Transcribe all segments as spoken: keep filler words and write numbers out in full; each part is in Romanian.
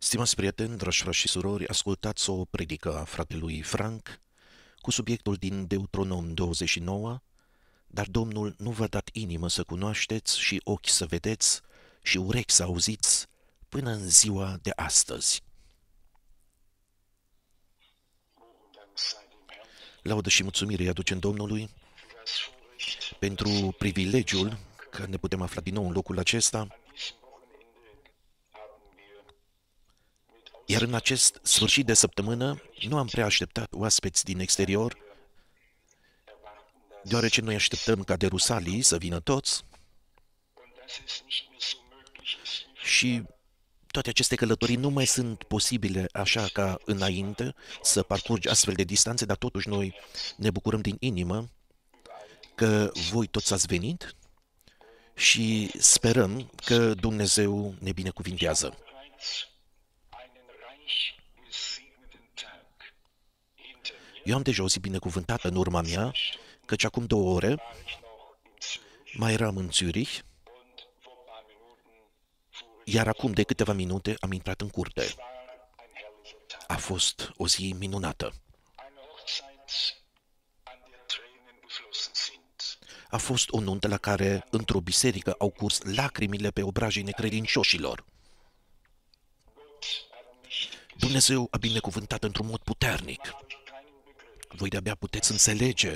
Stimați prieteni, dragi frați și surori, ascultați o predică a fratelui Frank cu subiectul din Deuteronom douăzeci și nouă, dar Domnul nu v-a dat inimă să cunoașteți și ochi să vedeți și urechi să auziți până în ziua de astăzi. Laudă și mulțumire îi aducem Domnului pentru privilegiul că ne putem afla din nou în locul acesta. Iar în acest sfârșit de săptămână nu am prea așteptat oaspeți din exterior, deoarece noi așteptăm ca de Rusalii să vină toți și toate aceste călătorii nu mai sunt posibile așa ca înainte să parcurgi astfel de distanțe, dar totuși noi ne bucurăm din inimă că voi toți ați venit și sperăm că Dumnezeu ne binecuvintează. Eu am deja o zi binecuvântată în urma mea, căci acum două ore mai eram în Zurich, iar acum de câteva minute am intrat în curte. A fost o zi minunată. A fost o nuntă la care, într-o biserică, au curs lacrimile pe obrajii necredincioșilor. Dumnezeu a binecuvântat într-un mod puternic. Voi de-abia puteți înțelege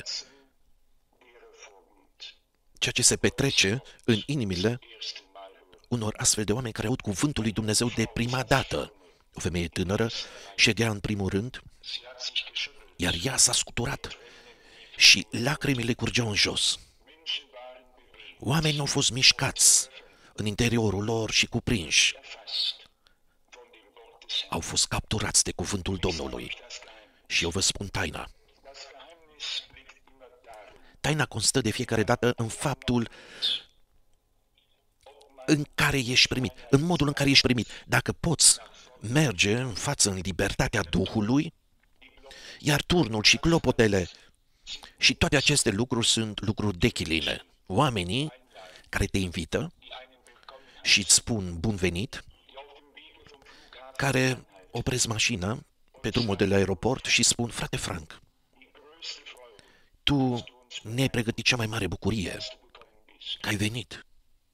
ceea ce se petrece în inimile unor astfel de oameni care aud cuvântul lui Dumnezeu de prima dată. O femeie tânără ședea în primul rând, iar ea s-a scuturat și lacrimile curgeau în jos. Oamenii au fost mișcați în interiorul lor și cuprinși. Au fost capturați de cuvântul Domnului. Și eu vă spun taina. Taina constă de fiecare dată în faptul în care ești primit, în modul în care ești primit. Dacă poți merge în față în libertatea Duhului, iar turnul și clopotele și toate aceste lucruri sunt lucruri dechiline. Oamenii care te invită și îți spun bun venit, care opresc mașina pe drumul de la aeroport și spun, frate Frank, tu ne-ai pregătit cea mai mare bucurie, că ai venit.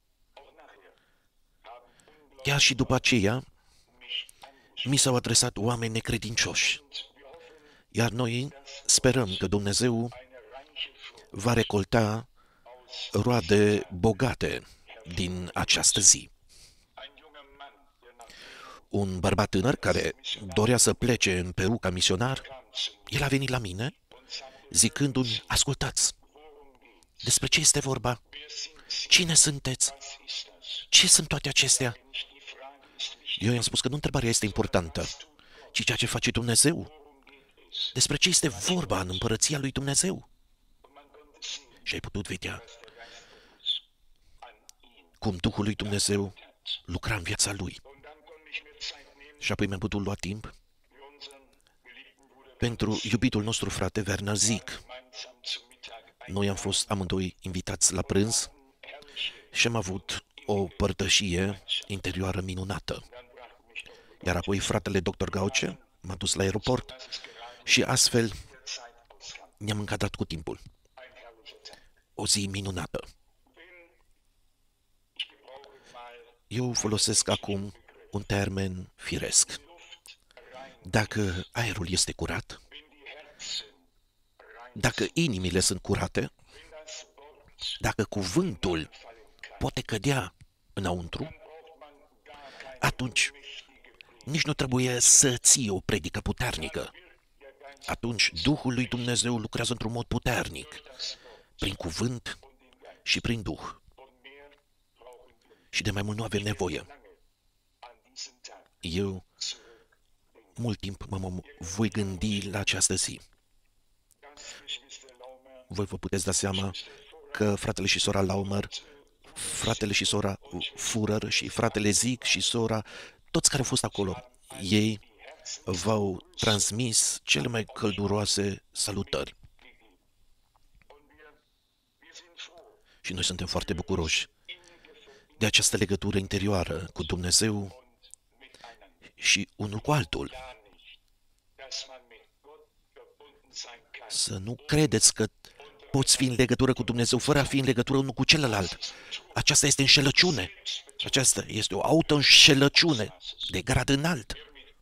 Chiar și după aceea, mi s-au adresat oameni necredincioși, iar noi sperăm că Dumnezeu va recolta roade bogate din această zi. Un bărbat tânăr care dorea să plece în Peru ca misionar, el a venit la mine zicându-mi, ascultați, despre ce este vorba? Cine sunteți? Ce sunt toate acestea? Eu i-am spus că nu întrebarea este importantă, ci ceea ce face Dumnezeu. Despre ce este vorba în împărăția lui Dumnezeu? Și ai putut vedea cum Duhul lui Dumnezeu lucra în viața lui. Și apoi mi-am putut lua timp pentru iubitul nostru frate Werner Zick. Noi am fost amândoi invitați la prânz și am avut o părtășie interioară minunată. Iar apoi fratele doctor Gauce m-a dus la aeroport și astfel ne-am încadrat cu timpul. O zi minunată. Eu folosesc acum un termen firesc. Dacă aerul este curat, dacă inimile sunt curate, dacă cuvântul poate cădea înăuntru, atunci nici nu trebuie să ții o predică puternică. Atunci Duhul lui Dumnezeu lucrează într-un mod puternic, prin cuvânt și prin Duh. Și de mai mult nu avem nevoie. Eu mult timp mă voi gândi la această zi. Voi vă puteți da seama că fratele și sora Laumer, fratele și sora Führer și fratele Zick și sora, toți care au fost acolo, ei v-au transmis cele mai călduroase salutări. Și noi suntem foarte bucuroși de această legătură interioară cu Dumnezeu și unul cu altul. Să nu credeți că poți fi în legătură cu Dumnezeu fără a fi în legătură unul cu celălalt. Aceasta este înșelăciune. Aceasta este o auto-înșelăciune de grad înalt.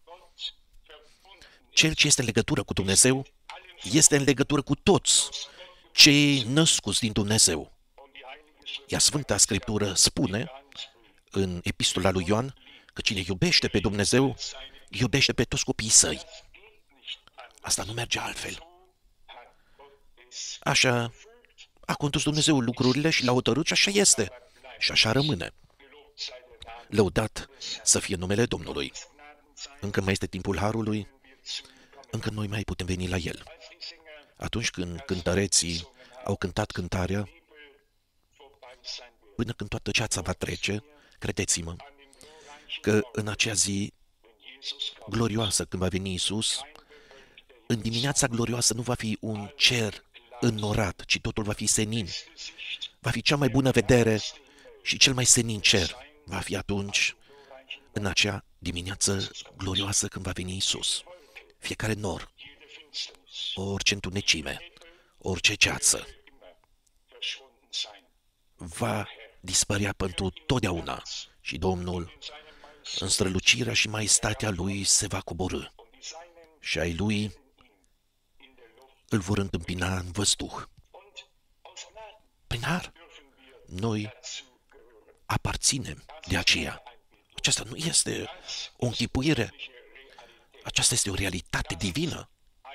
Cel ce este în legătură cu Dumnezeu este în legătură cu toți cei născuți din Dumnezeu. Iar Sfânta Scriptură spune în epistola lui Ioan că cine iubește pe Dumnezeu, iubește pe toți copiii săi. Asta nu merge altfel. Așa a condus Dumnezeu lucrurile și l-a hotărât și așa este. Și așa rămâne. Lăudat să fie numele Domnului. Încă mai este timpul harului, încă noi mai putem veni la el. Atunci când cântăreții au cântat cântarea, până când toată ceața va trece, credeți-mă, că în acea zi glorioasă când va veni Iisus, în dimineața glorioasă nu va fi un cer înnorat, ci totul va fi senin. Va fi cea mai bună vedere și cel mai senin cer. Va fi atunci, în acea dimineață glorioasă când va veni Iisus. Fiecare nor, orice întunecime, orice ceață, va dispărea pentru totdeauna și Domnul, în strălucirea și maestatea Lui, se va coborî și ai Lui îl vor întâmpina în văzduh. Prin har, noi aparținem de aceea. Aceasta nu este o închipuire, aceasta este o realitate divină.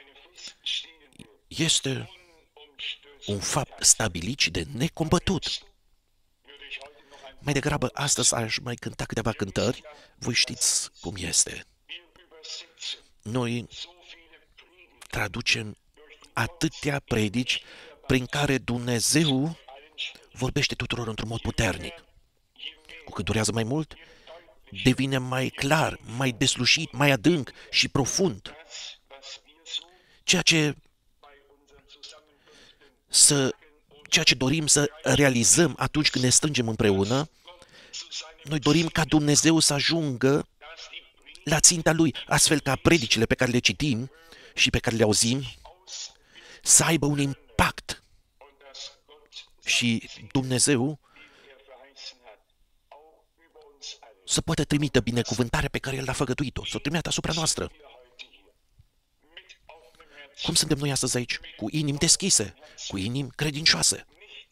Este un fapt stabilit și de necombătut. Mai degrabă, astăzi aș mai cânta câteva cântări, voi știți cum este. Noi traducem atâtea predici prin care Dumnezeu vorbește tuturor într-un mod puternic. Cu cât durează mai mult, devine mai clar, mai deslușit, mai adânc și profund. Ceea ce, să, ceea ce dorim să realizăm atunci când ne strângem împreună, noi dorim ca Dumnezeu să ajungă la ținta Lui, astfel ca predicile pe care le citim și pe care le auzim să aibă un impact și Dumnezeu să poată trimite binecuvântarea pe care El a făgăduit-o, să o trimite asupra noastră. Cum suntem noi astăzi aici? Cu inimi deschise, cu inimi credincioase.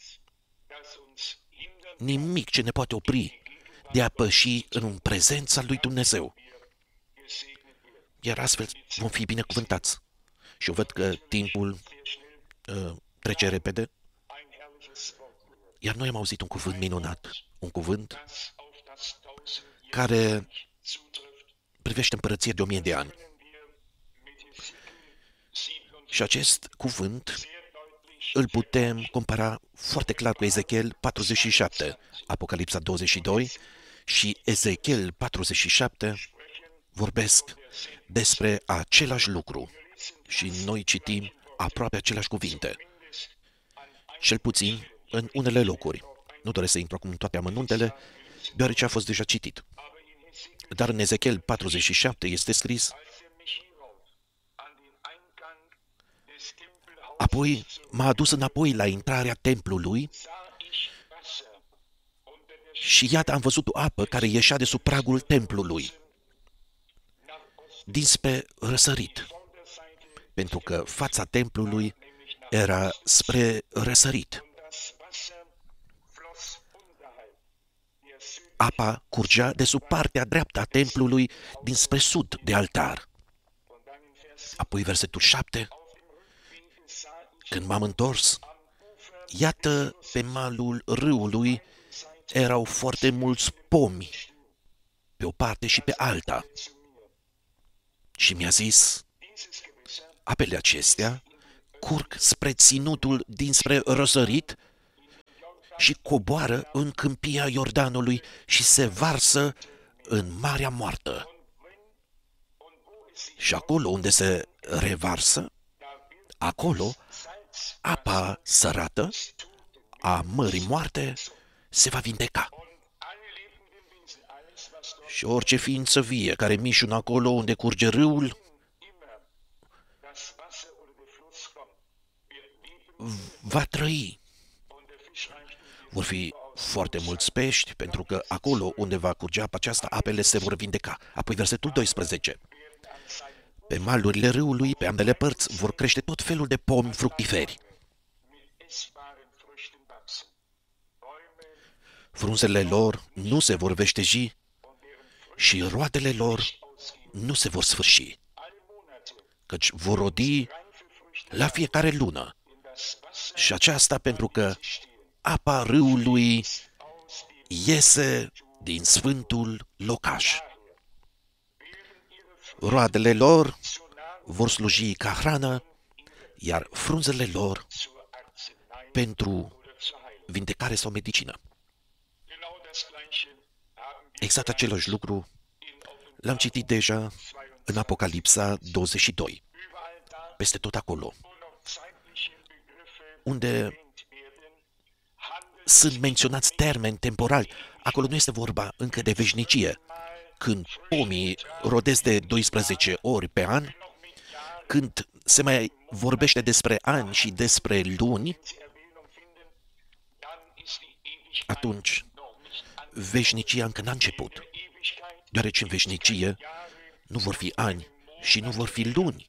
Nimic ce ne poate opri de a păși în prezența lui Dumnezeu. Iar astfel vom fi binecuvântați. Și eu văd că timpul uh, trece repede. Iar noi am auzit un cuvânt minunat, un cuvânt care privește împărăția de o mie de ani. Și acest cuvânt îl putem compara foarte clar cu Ezechiel patruzeci și șapte, Apocalipsa douăzeci și doi și Ezechiel patruzeci și șapte vorbesc despre același lucru și noi citim aproape aceleași cuvinte. Cel puțin în unele locuri. Nu doresc să intru acum în toate amănuntele, deoarece a fost deja citit. Dar în Ezechiel patruzeci și șapte este scris: apoi m-a adus înapoi la intrarea templului și iată am văzut o apă care ieșea de sub pragul templului, dinspre răsărit, pentru că fața templului era spre răsărit. Apa curgea de sub partea dreaptă a templului dinspre sud de altar. Apoi versetul șapte. Când m-am întors, iată pe malul râului erau foarte mulți pomi, pe o parte și pe alta. Și mi-a zis: apele acestea curg spre ținutul dinspre răsărit și coboară în câmpia Iordanului și se varsă în Marea Moartă. Și acolo unde se revarsă, acolo apa sărată a Mării Moarte se va vindeca. Și orice ființă vie care mișună acolo unde curge râul, va trăi. Vor fi foarte mulți pești, pentru că acolo unde va curge apa aceasta, apele se vor vindeca. Apoi versetul doisprezece. Pe malurile râului, pe ambele părți, vor crește tot felul de pomi fructiferi. Frunzele lor nu se vor veșteji și roadele lor nu se vor sfârși, căci vor rodi la fiecare lună. Și aceasta pentru că apa râului iese din sfântul locaș. Roadele lor vor sluji ca hrană, iar frunzele lor pentru vindecare sau medicină. Exact același lucru l-am citit deja în Apocalipsa douăzeci și doi. Peste tot acolo, unde sunt menționați termeni temporali, acolo nu este vorba încă de veșnicie. Când pomii rodesc de doisprezece ori pe an, când se mai vorbește despre ani și despre luni, atunci veșnicia încă n-a început, deoarece în veșnicie nu vor fi ani și nu vor fi luni.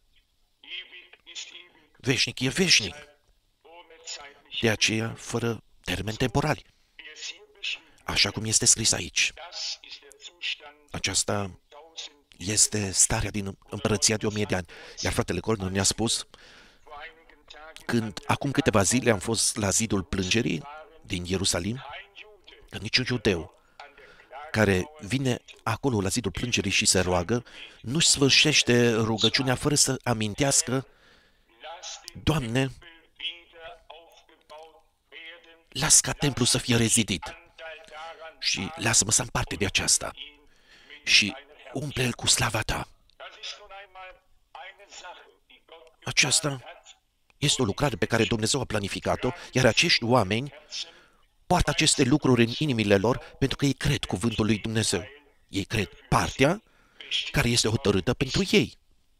Veșnic e veșnic, de aceea fără termeni temporali, așa cum este scris aici. Aceasta este starea din împărăția de o mie de ani. Iar fratele Colnor ne-a spus, când acum câteva zile am fost la zidul plângerii din Ierusalim, că niciun iudeu care vine acolo la zidul plângerii și se roagă, nu-și sfârșește rugăciunea fără să amintească, Doamne, las ca templu să fie rezidit și lasă-mă să am parte de aceasta și umple-l cu slava ta. Aceasta este o lucrare pe care Dumnezeu a planificat-o, iar acești oameni poartă aceste lucruri în inimile lor pentru că ei cred cuvântul lui Dumnezeu. Ei cred partea care este hotărâtă pentru ei.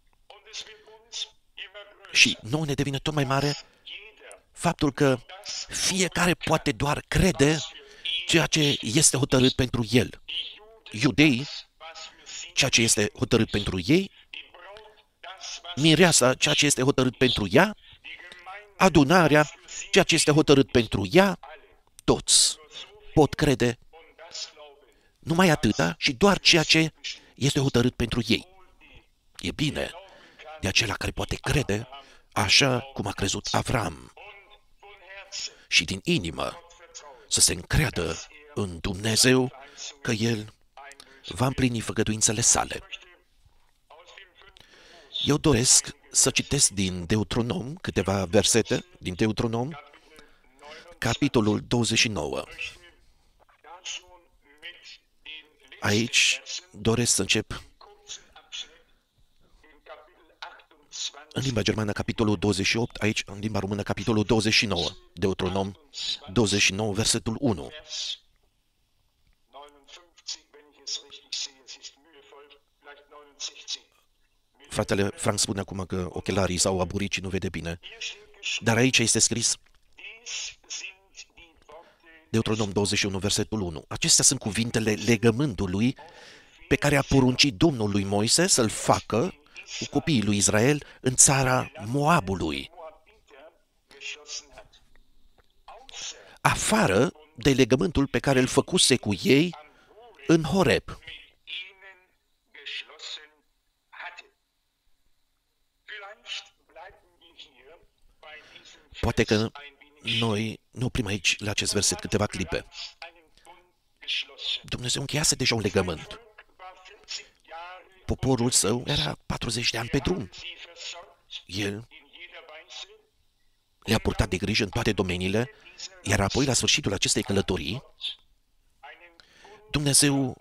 Și nouă ne devine tot mai mare faptul că fiecare poate doar crede ceea ce este hotărât pentru el. Iudeii, ceea ce este hotărât pentru ei, mireasa, ceea ce este hotărât pentru ea, adunarea, ceea ce este hotărât pentru ea, toți pot crede numai atâta și doar ceea ce este hotărât pentru ei. E bine de acela care poate crede așa cum a crezut Avram și din inimă să se încreadă în Dumnezeu că El va împlini făgăduințele sale. Eu doresc să citesc din Deuteronom câteva versete, din Deuteronom, capitolul douăzeci și nouă. Aici doresc să încep în limba germană capitolul douăzeci și opt, aici în limba română capitolul douăzeci și nouă, Deuteronom douăzeci și nouă, versetul unu. Fratele Frank spune acum că ochelarii s-au aburit și nu vede bine, dar aici este scris Deuteronom douăzeci și unu, versetul unu. Acestea sunt cuvintele legământului pe care a poruncit Domnul lui Moise să-l facă cu copiii lui Israel în țara Moabului, afară de legământul pe care îl făcuse cu ei în Horeb. Poate că noi ne oprim aici la acest verset câteva clipe. Dumnezeu încheiase deja un legământ. Poporul său era patruzeci de ani pe drum. El le-a purtat de grijă în toate domeniile, iar apoi, la sfârșitul acestei călătorii, Dumnezeu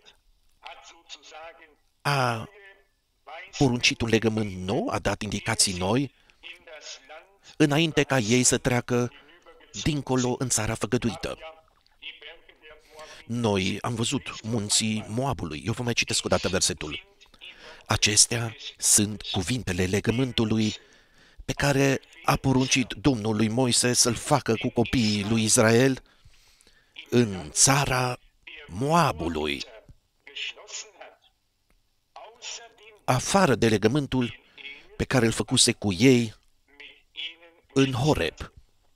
a poruncit un legământ nou, a dat indicații noi, înainte ca ei să treacă dincolo în țara făgăduită. Noi am văzut munții Moabului. Eu vă mai citesc o dată versetul. Acestea sunt cuvintele legământului pe care a poruncit Domnul lui Moise să-l facă cu copiii lui Israel în țara Moabului, afară de legământul pe care îl făcuse cu ei în Horeb.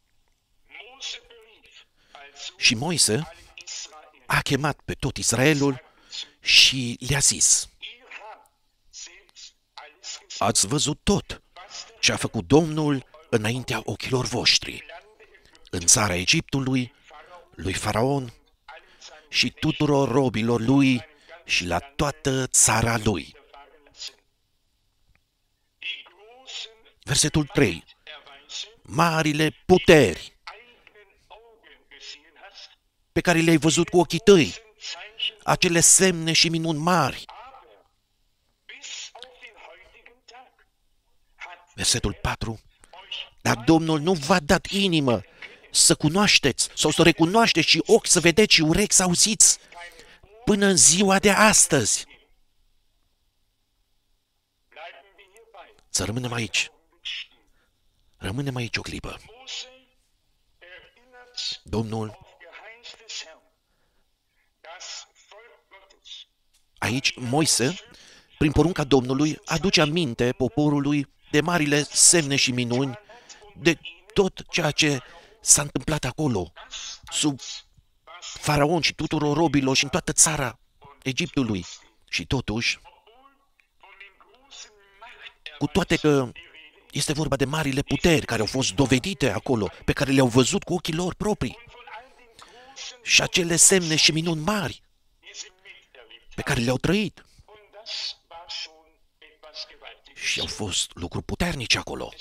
Și Moise a chemat pe tot Israelul și le-a zis: ați văzut tot ce a făcut Domnul înaintea ochilor voștri, în țara Egiptului, lui Faraon și tuturor robilor lui și la toată țara lui. Versetul trei. Marile puteri pe care le-ai văzut cu ochii tăi, acele semne și minuni mari. Versetul patru. Dar Domnul nu v-a dat inimă să cunoașteți sau să recunoașteți și ochi să vedeți și urechi să auziți până în ziua de astăzi. Să rămânem aici. Rămânem aici o clipă. Domnul, aici Moise, prin porunca Domnului, aduce aminte poporului de marile semne și minuni, de tot ceea ce s-a întâmplat acolo, sub Faraon și tuturor robilor și în toată țara Egiptului. Și totuși, cu toate că este vorba de marile puteri care au fost dovedite acolo, pe care le-au văzut cu ochii lor proprii, și acele semne și minuni mari pe care le-au trăit, și au fost lucruri puternice acolo,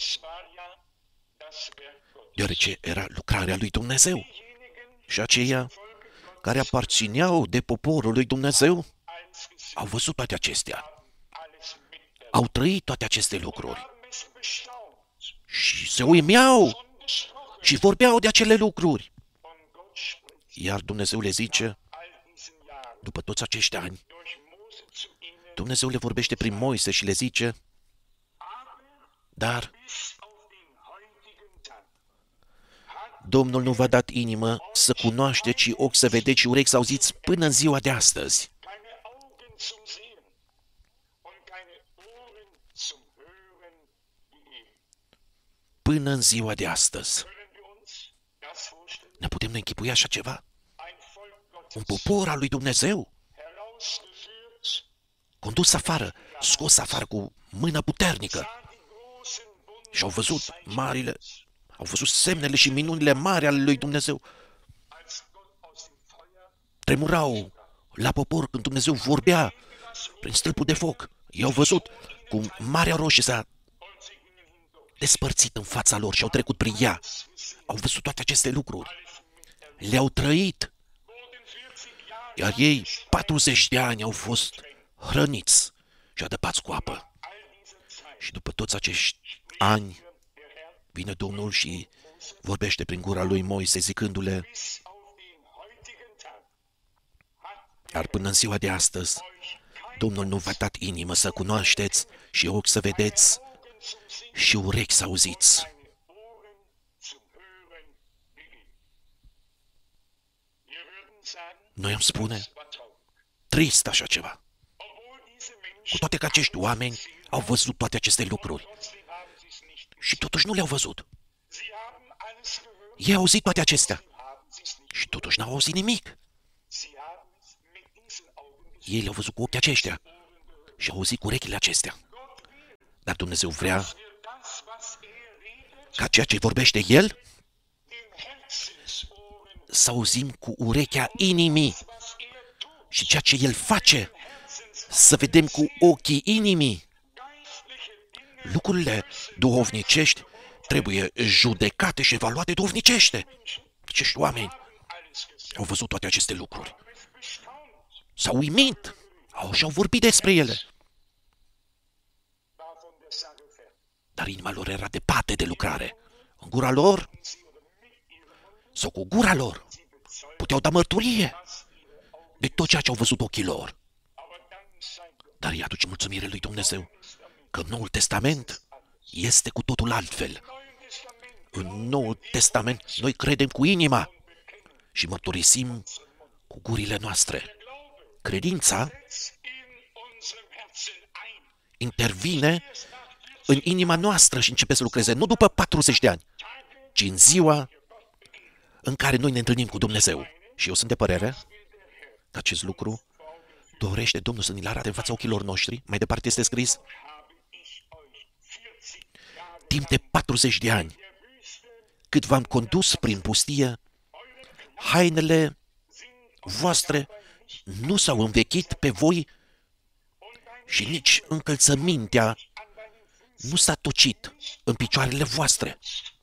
deoarece era lucrarea lui Dumnezeu. Și aceia care aparțineau de poporul lui Dumnezeu au văzut toate acestea, au trăit toate aceste lucruri și se uimeau și vorbeau de acele lucruri. Iar Dumnezeu le zice, după toți acești ani, Dumnezeu le vorbește prin Moise și le zice: dar Domnul nu v-a dat inimă să cunoașteți și ochi să vedeți și urechi să auziți până în ziua de astăzi. Până în ziua de astăzi. Ne putem ne închipui așa ceva? Un popor al lui Dumnezeu, condus afară, scos afară cu mână puternică, și au văzut marile, au văzut semnele și minunile mari ale lui Dumnezeu. Tremurau la popor când Dumnezeu vorbea prin stâlpul de foc. Ei au văzut cum Marea Roșie s-a despărțit în fața lor și au trecut prin ea. Au văzut toate aceste lucruri. Le-au trăit. Iar ei, patruzeci de ani, au fost hrăniți și adăpați cu apă. Și după toți acești ani, vine Domnul și vorbește prin gura lui Moise, zicându-le: dar până în ziua de astăzi, Domnul nu v-a dat inimă să cunoașteți și ochi să vedeți și urechi să auziți. Noi am spune, trist așa ceva. Cu toate că acești oameni au văzut toate aceste lucruri și totuși nu le-au văzut. Ei au auzit toate acestea și totuși n-au auzit nimic. Ei le-au văzut cu ochii aceștia și au auzit cu urechile acestea. Dar Dumnezeu vrea ca ceea ce vorbește El să auzim cu urechea inimii și ceea ce El face să vedem cu ochii inimii. Lucrurile duhovnicești trebuie judecate și evaluate duhovnicește. Acești oameni au văzut toate aceste lucruri. S-au uimit, au și-au vorbit despre ele. Dar inima lor era departe de lucrare. În gura lor sau cu gura lor puteau da mărturie de tot ceea ce au văzut ochii lor. Dar îi aduce mulțumire lui Dumnezeu că Noul Testament este cu totul altfel. În Noul Testament noi credem cu inima și mărturisim cu gurile noastre. Credința intervine în inima noastră și începe să lucreze nu după patruzeci de ani, ci în ziua în care noi ne întâlnim cu Dumnezeu. Și eu sunt de părere că acest lucru dorește Domnul să ni-l arate în fața ochilor noștri. Mai departe este scris: timp de patruzeci de ani, cât v-am condus prin pustie, hainele voastre nu s-au învechit pe voi și nici încălțămintea nu s-a tocit în picioarele voastre.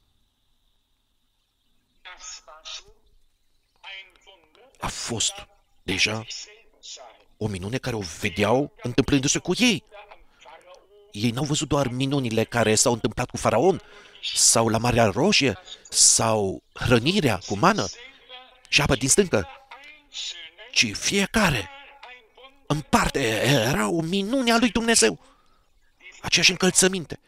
A fost deja o minune care o vedeau întâmplându-se cu ei. Ei n-au văzut doar minunile care s-au întâmplat cu Faraon sau la Marea Roșie sau hrănirea cu mană și apă din stâncă, ci fiecare în parte era o minune a lui Dumnezeu. Aceeași încălțăminte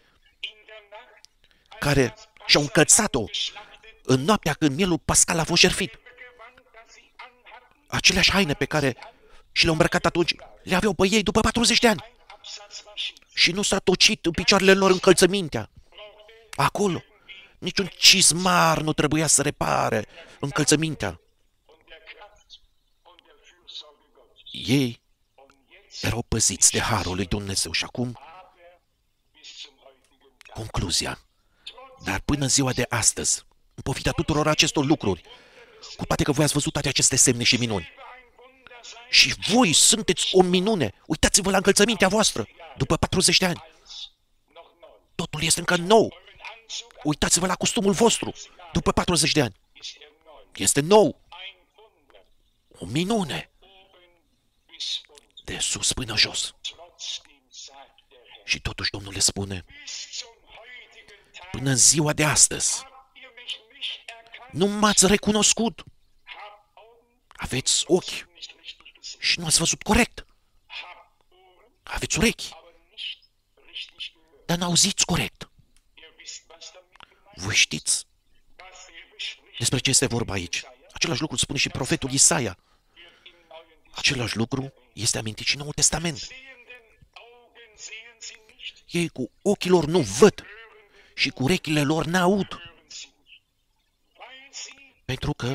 care și-au încălțat-o în noaptea când mielul pascal a fost jertfit. Aceleași haine pe care și le-au îmbrăcat atunci le aveau pe ei după patruzeci de ani. Și nu s-a tocit în picioarele lor încălțămintea. Acolo, niciun cizmar nu trebuia să repare încălțămintea. Ei erau păziți de harul lui Dumnezeu. Și acum, concluzia. Dar până ziua de astăzi, în pofida tuturor acestor lucruri, cu toate că voi ați văzut toate aceste semne și minuni, și voi sunteți o minune, uitați-vă la încălțămintea voastră, după patruzeci de ani. Totul este încă nou. Uitați-vă la costumul vostru, după patruzeci de ani. Este nou. O minune. De sus până jos. Și totuși Domnul le spune: până în ziua de astăzi, nu m-ați recunoscut. Aveți ochi și nu ați văzut corect. Aveți urechi, dar n-auziți corect. Voi știți despre ce este vorba aici. Același lucru spune și profetul Isaia. Același lucru este amintit și în Noul Testament. Ei cu ochii lor nu văd și cu urechile lor n-aud. Pentru că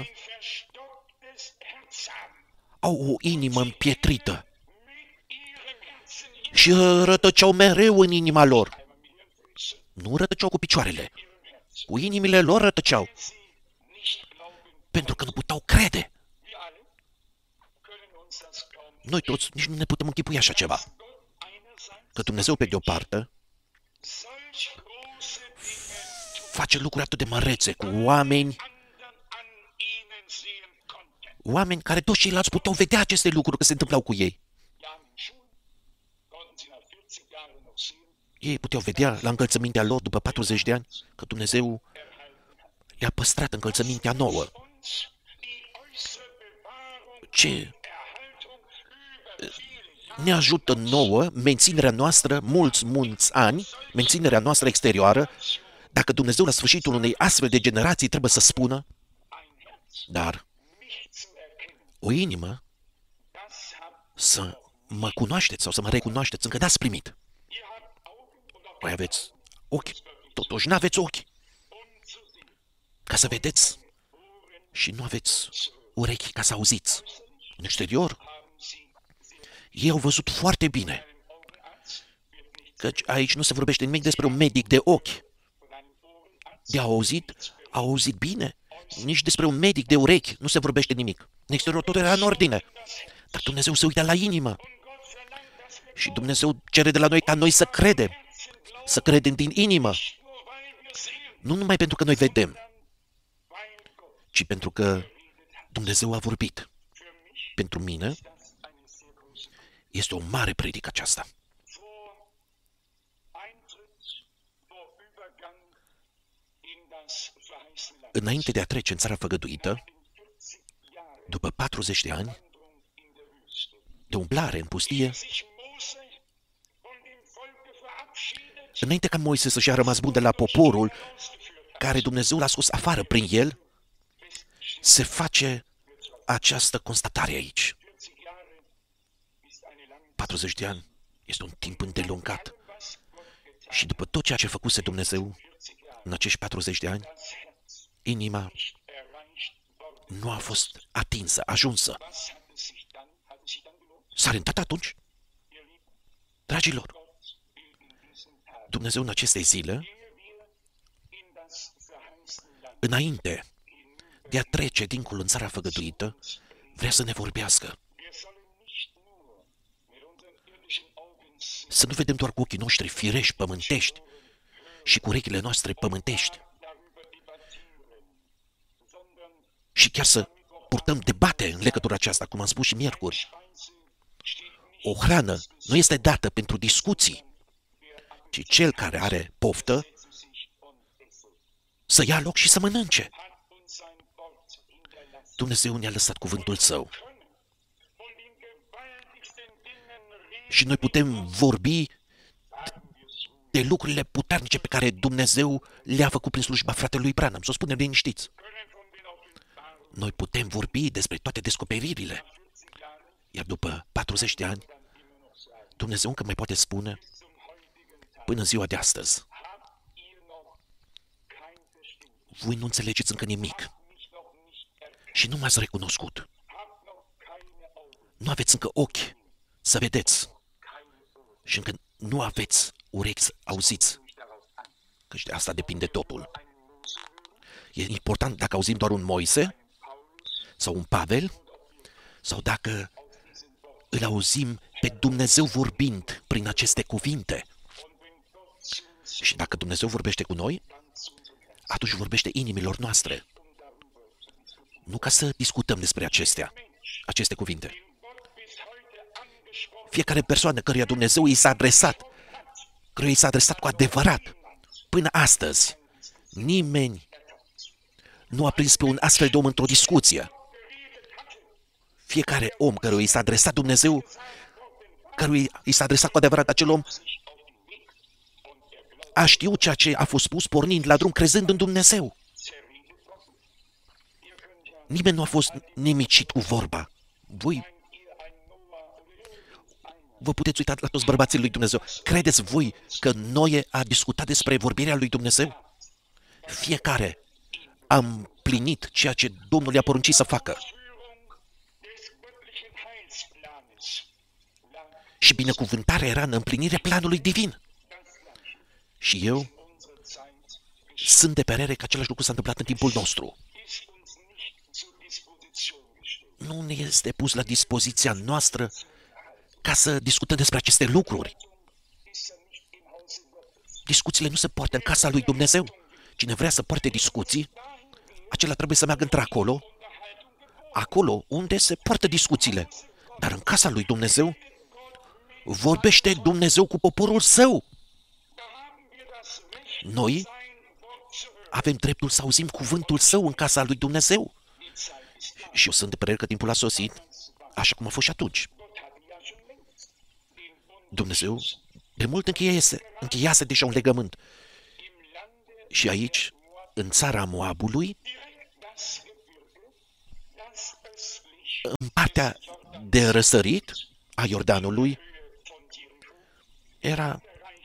au o inimă împietrită și rătăceau mereu în inima lor. Nu rătăceau cu picioarele, cu inimile lor rătăceau, pentru că nu puteau crede. Noi toți nici nu ne putem închipui așa ceva. Că Dumnezeu, pe de-o parte, face lucruri atât de mărețe cu oameni, oameni care toți ceilalți puteau vedea aceste lucruri că se întâmplau cu ei. Ei puteau vedea la încălțămintea lor după patruzeci de ani că Dumnezeu le-a păstrat încălțămintea nouă. Ce ne ajută nouă menținerea noastră mulți, mulți ani, menținerea noastră exterioară, dacă Dumnezeu la sfârșitul unei astfel de generații trebuie să spună: dar o inimă să mă cunoașteți sau să mă recunoașteți, încă n-ați primit. Voi aveți ochi, totuși n-aveți ochi ca să vedeți și nu aveți urechi ca să auziți. În exterior, ei au văzut foarte bine, căci aici nu se vorbește nimic despre un medic de ochi. De auzit, au auzit bine, nici despre un medic de urechi nu se vorbește nimic. În exterior tot era în ordine, dar Dumnezeu se uită la inimă. Și Dumnezeu cere de la noi ca noi să credem, să credem din inimă. Nu numai pentru că noi vedem, ci pentru că Dumnezeu a vorbit. Pentru mine este o mare predică aceasta. Înainte de a trece în țara făgăduită, după patruzeci de ani, de umblare în pustie, înainte ca Moise să-și a rămas bun de la poporul care Dumnezeu l-a scos afară prin el, se face această constatare aici. patruzeci de ani este un timp îndelungat. Și după tot ceea ce făcuse Dumnezeu în acești patruzeci de ani, inima nu a fost atinsă, ajunsă. S-a rentat atunci? Dragilor, Dumnezeu în aceste zile, înainte de a trece dincolo în țara făgăduită, vrea să ne vorbească. Să nu vedem doar cu ochii noștri firești, pământești și cu urechile noastre pământești. Și chiar să purtăm debate în legătura aceasta, cum am spus și miercuri. O hrană nu este dată pentru discuții, ci cel care are poftă să ia loc și să mănânce. Dumnezeu ne-a lăsat cuvântul Său. Și noi putem vorbi de lucrurile puternice pe care Dumnezeu le-a făcut prin slujba fratelui Branham. Să o spunem liniștiți. Noi putem vorbi despre toate descoperirile. Iar după patruzeci de ani, Dumnezeu încă mai poate spune, până în ziua de astăzi, voi nu înțelegeți încă nimic și nu m-ați recunoscut. Nu aveți încă ochi să vedeți și încă nu aveți urechi să auziți, căci de asta depinde totul. E important dacă auzim doar un Moise sau un Pavel sau dacă îl auzim pe Dumnezeu vorbind prin aceste cuvinte. Și dacă Dumnezeu vorbește cu noi, atunci vorbește inimilor noastre. Nu ca să discutăm despre acestea, aceste cuvinte. Fiecare persoană căruia Dumnezeu i s-a adresat, căruia i s-a adresat cu adevărat, până astăzi, nimeni nu a prins pe un astfel de om într-o discuție. Fiecare om căruia i s-a adresat Dumnezeu, căruia i s-a adresat cu adevărat acel om, a știut ceea ce a fost spus pornind la drum, crezând în Dumnezeu. Nimeni nu a fost nimicit cu vorba. Voi vă puteți uita la toți bărbații lui Dumnezeu. Credeți voi că Noe a discutat despre vorbirea lui Dumnezeu? Fiecare a împlinit ceea ce Domnul i-a poruncit să facă. Și binecuvântarea era în împlinirea planului divin. Și eu sunt de părere că același lucru s-a întâmplat în timpul nostru. Nu ne este pus la dispoziția noastră ca să discutăm despre aceste lucruri. Discuțiile nu se poartă în casa lui Dumnezeu. Cine vrea să poarte discuții, acela trebuie să meargă într-acolo, acolo unde se poartă discuțiile. Dar în casa lui Dumnezeu vorbește Dumnezeu cu poporul Său. Noi avem dreptul să auzim cuvântul Său în casa lui Dumnezeu. Și eu sunt de părere că timpul a sosit, așa cum a fost și atunci. Dumnezeu de mult încheiase, încheiase deja un legământ. Și aici, în țara Moabului, în partea de răsărit a Iordanului, era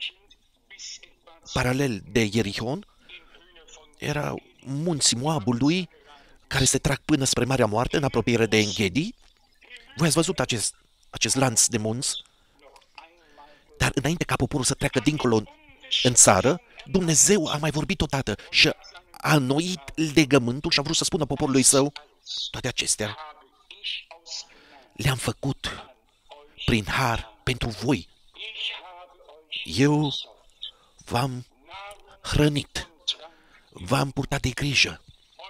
paralel de Ierihon, era munții Moabului, care se trag până spre Marea Moarte, în apropiere de Enghedi. Voi ați văzut acest, acest lanț de munți? Dar înainte ca poporul să treacă dincolo în țară, Dumnezeu a mai vorbit odată și a înnoit legământul și a vrut să spună poporului Său, toate acestea le-am făcut prin har pentru voi. Eu v-am hrănit, v-am purtat de grijă.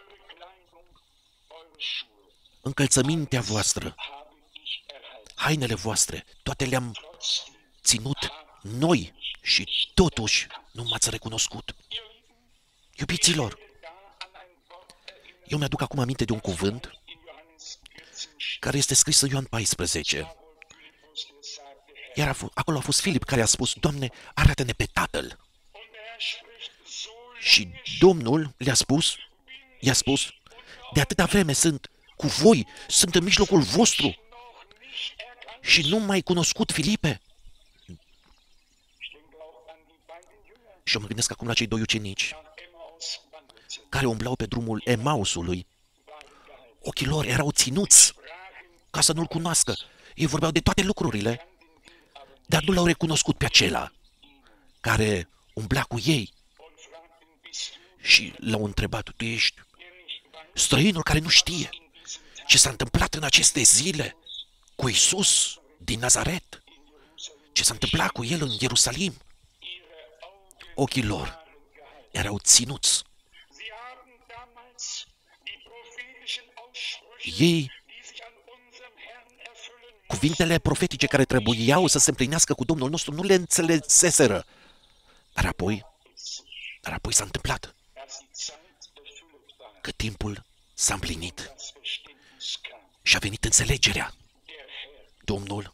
Încălțămintea voastră, hainele voastre, toate le-am ținut noi și totuși nu m-ați recunoscut. Iubiților, eu mi-aduc acum aminte de un cuvânt care este scris în Ioan paisprezece Iar a f- acolo a fost Filip care a spus, Doamne, arată-ne pe Tatăl. Și Domnul le-a spus, i-a spus, de atâta vreme sunt cu voi, sunt în mijlocul vostru și nu m-ai cunoscut, Filipe? Și eu mă gândesc acum la cei doi ucenici care umblau pe drumul Emausului. Ochii lor erau ținuți ca să nu-L cunoască. Ei vorbeau de toate lucrurile, dar nu L-au recunoscut pe acela care umbla cu ei. Și L-au întrebat, tu ești străinul care nu știe ce s-a întâmplat în aceste zile cu Iisus din Nazaret? Ce s-a întâmplat cu El în Ierusalim? Ochii lor erau ținuți. Ei, cuvintele profetice care trebuiau să se împlinească cu Domnul nostru, nu le înțeleseseră. Dar apoi, dar apoi s-a întâmplat că timpul s-a împlinit și a venit înțelegerea. Domnul,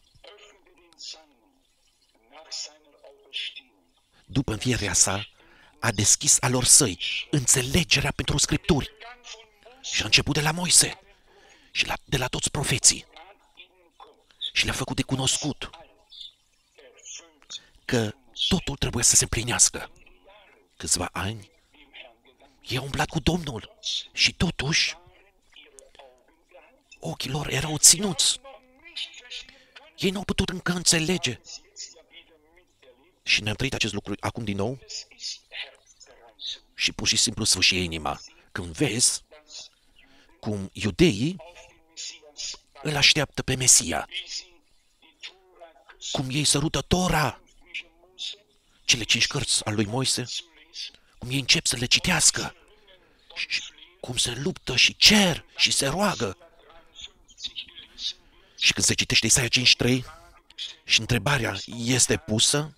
după învierea sa, a deschis alor săi înțelegerea pentru Scripturi și a început de la Moise și la, de la toți profeții și le-a făcut de cunoscut că totul trebuie să se împlinească. Câțiva ani, ei au umblat cu Domnul și totuși ochii lor erau ținuți. Ei n-au putut încă înțelege. Și ne-am trăit acest lucru acum din nou și pur și simplu sfârși inima. Când vezi cum iudeii îl așteaptă pe Mesia, cum ei sărută Tora, cele cinci cărți al lui Moise, cum ei încep să le citească, și cum se luptă și cer și se roagă. Și când se citește Isaia cinci trei și întrebarea este pusă,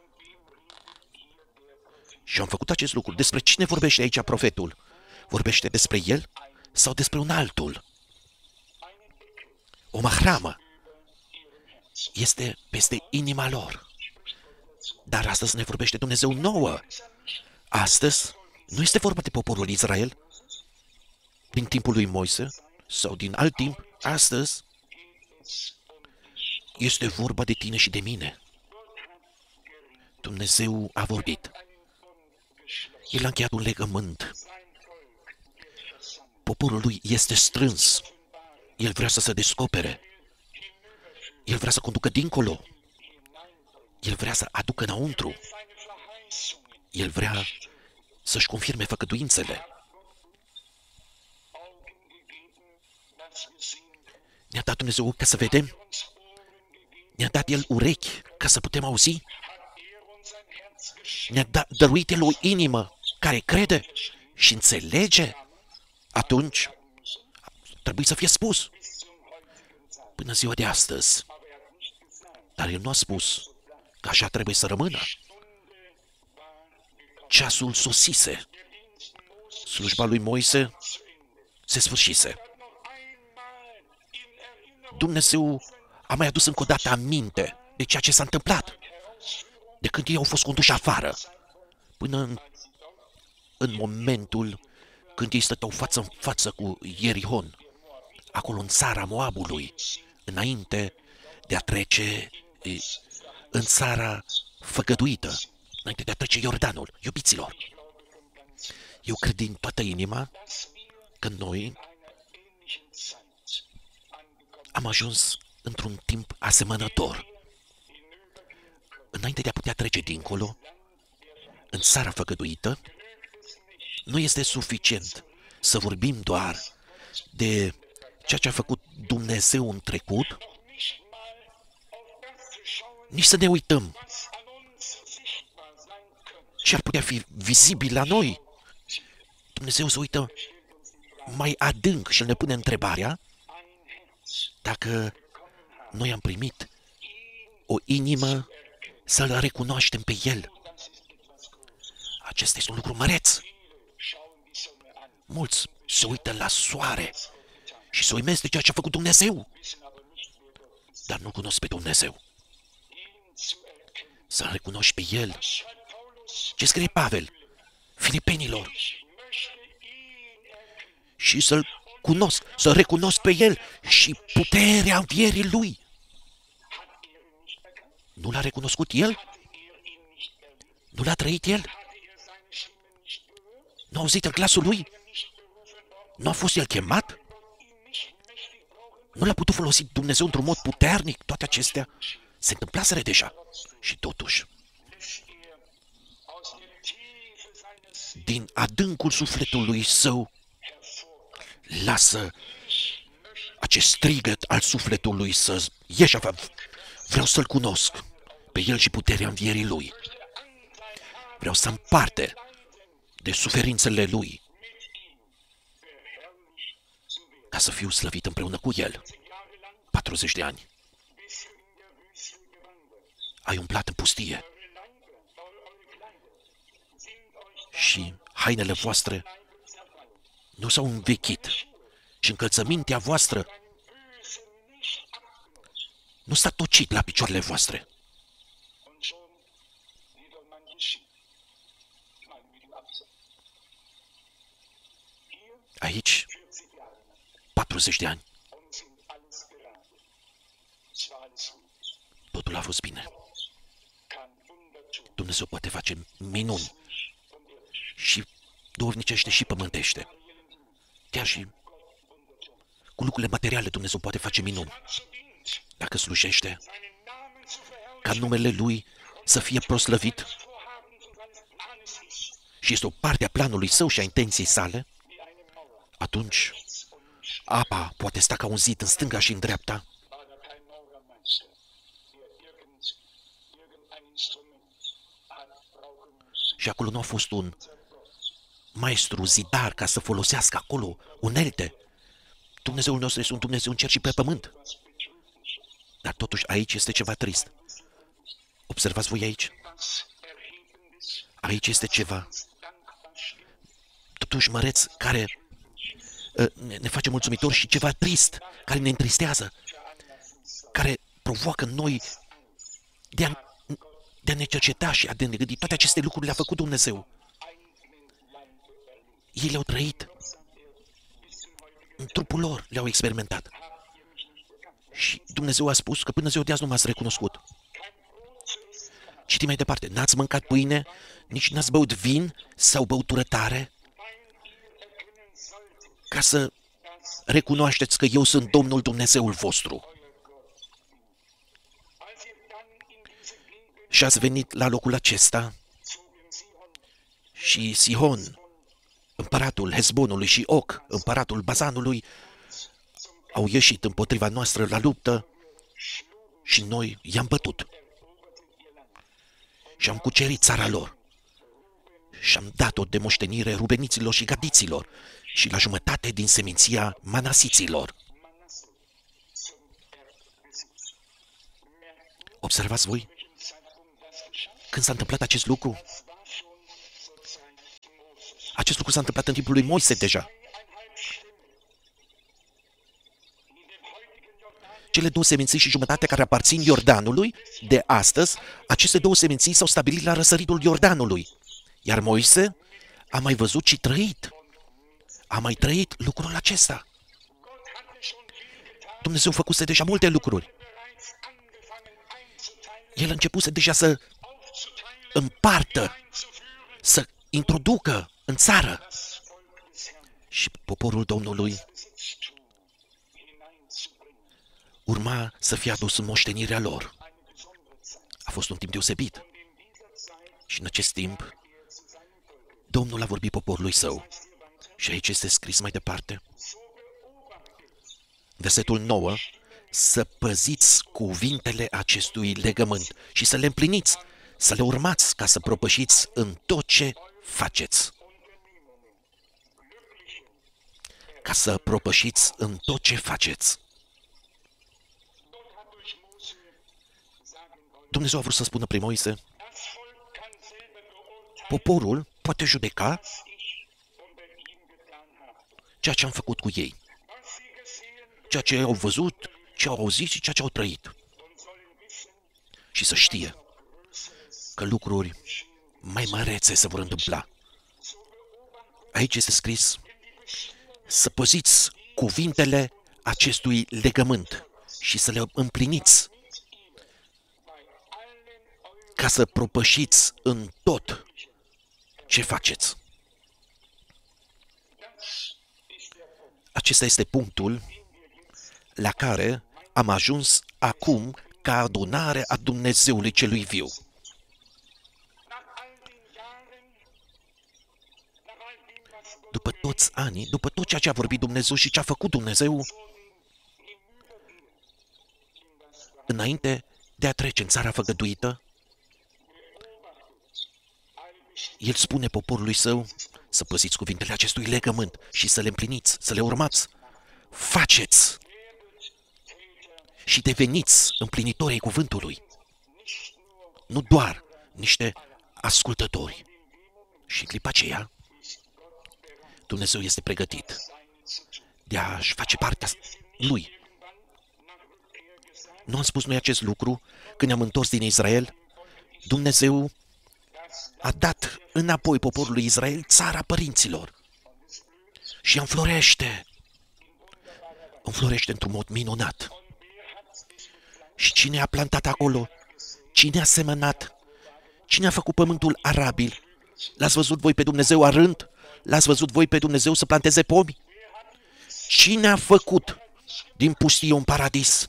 și am făcut acest lucru, despre cine vorbește aici profetul? Vorbește despre el sau despre un altul? O mahramă este peste inima lor. Dar astăzi ne vorbește Dumnezeu nouă. Astăzi nu este vorba de poporul Israel din timpul lui Moise sau din alt timp. Astăzi este vorba de tine și de mine. Dumnezeu a vorbit. El a încheiat un legământ. Poporul lui este strâns. El vrea să se descopere. El vrea să conducă dincolo. El vrea să aducă înăuntru. El vrea să-și confirme făgăduințele. Ne-a dat Dumnezeu ca să vedem. Ne-a dat El urechi ca să putem auzi. Ne-a dat, dăruit El o inimă care crede și înțelege. Atunci trebuie să fie spus. Până ziua de astăzi. Dar El nu a spus că așa trebuie să rămână. Ceasul sosise. Slujba lui Moise se sfârșise. Dumnezeu a mai adus încă o dată aminte de ceea ce s-a întâmplat. De când ei au fost conduși afară. Până în, în momentul când ei stăteau față în față cu Ierihon. Acolo în țara Moabului. Înainte de a trece în țara făgăduită. Înainte de a trece Iordanul. Iubiților, eu cred din toată inima că noi am ajuns într-un timp asemănător. Înainte de a putea trece dincolo, în țara făgăduită, nu este suficient să vorbim doar de ceea ce a făcut Dumnezeu în trecut, nici să ne uităm ce ar putea fi vizibil la noi. Dumnezeu se uită mai adânc și ne pune întrebarea dacă noi am primit o inimă să-L recunoaștem pe El. Acesta este un lucru măreț. Mulți se uită la soare și se uimesc de ceea ce a făcut Dumnezeu, dar nu cunosc pe Dumnezeu. să-L recunoști pe El. Ce scrie Pavel? Filipenilor. Și să-L cunosc, să recunosc pe El și puterea învierii Lui. Nu l-a recunoscut El? Nu l-a trăit El? Nu a auzit glasul Lui? Nu a fost El chemat? Nu l-a putut folosi Dumnezeu într-un mod puternic? Toate acestea se întâmplaseră deja. Și totuși, din adâncul sufletului său, lasă acest strigăt al sufletului să ieși afară. Vreau să-L cunosc pe El și puterea învierii Lui. Vreau să împarte de suferințele Lui ca să fiu slăvit împreună cu El. patruzeci de ani. Ai umblat în pustie și hainele voastre nu s-au învechit și încălțămintea voastră nu s-a tocit la picioarele voastre. Aici, patruzeci de ani. Totul a fost bine. Dumnezeu poate face minuni și duhovnicește și pământește. Chiar și cu lucrurile materiale Dumnezeu poate face minuni. Dacă slujește, ca numele Lui să fie proslăvit și este o parte a planului Său și a intenției Sale, atunci apa poate sta ca un zid în stânga și în dreapta. Și acolo nu a fost un maestru zidar ca să folosească acolo unelte. Dumnezeul nostru este un Dumnezeu în cer și pe pământ. Dar totuși aici este ceva trist. Observați voi aici? Aici este ceva totuși măreț care ne face mulțumitori și ceva trist, care ne întristează, care provoacă în noi de a, de a ne cerceta și a de ne gândi. Toate aceste lucruri le-a făcut Dumnezeu. Ei le-au trăit. În trupul lor le-au experimentat. Și Dumnezeu a spus că până ziua de azi nu m-ați recunoscut. Citim mai departe. N-ați mâncat pâine, nici n-ați băut vin sau băutură tare, ca să recunoașteți că eu sunt Domnul Dumnezeul vostru. Și ați venit la locul acesta și Sihon, împăratul Hezbonului, și Og, împăratul Bazanului, au ieșit împotriva noastră la luptă și noi i-am bătut. Și am cucerit țara lor. Și am dat-o de moștenire rubeniților și gadiților și la jumătate din seminția manasiților. Observați voi? Când s-a întâmplat acest lucru? Acest lucru s-a întâmplat în timpul lui Moise deja. Cele două seminții și jumătate care aparțin Iordanului, de astăzi, aceste două seminții s-au stabilit la răsăritul Iordanului. Iar Moise a mai văzut și trăit. A mai trăit lucrul acesta. Dumnezeu făcuse deja multe lucruri. El a început deja să împartă, să introducă în țară. Și poporul Domnului urma să fie adus în moștenirea lor. A fost un timp deosebit. Și în acest timp, Domnul a vorbit poporului său. Și aici este scris mai departe. Versetul nouă. Să păziți cuvintele acestui legământ și să le împliniți, să le urmați ca să propășiți în tot ce faceți. Ca să propășiți în tot ce faceți. Dumnezeu a vrut să spună prin Moise, poporul poate judeca ceea ce am făcut cu ei, ceea ce au văzut, ce au auzit și ceea ce au trăit. Și să știe că lucruri mai mărețe se vor întâmpla. Aici este scris să păziți cuvintele acestui legământ și să le împliniți, ca să propășiți în tot ce faceți. Acesta este punctul la care am ajuns acum ca adunare a Dumnezeului celui viu. După toți anii, după tot ceea ce a vorbit Dumnezeu și ce a făcut Dumnezeu, înainte de a trece în țara făgăduită, El spune poporului său să păziți cuvintele acestui legământ și să le împliniți, să le urmați. Faceți și deveniți împlinitorii cuvântului, nu doar niște ascultători. Și în clipa aceea, Dumnezeu este pregătit de a-și face partea Lui. Nu am spus noi acest lucru când ne-am întors din Israel? Dumnezeu a dat înapoi poporului Israel țara părinților și înflorește. Înflorește într-un mod minunat. Și cine a plantat acolo? Cine a semănat? Cine a făcut pământul arabil? L-ați văzut voi pe Dumnezeu arând? L-ați văzut voi pe Dumnezeu să planteze pomi? Cine a făcut din pustie un paradis?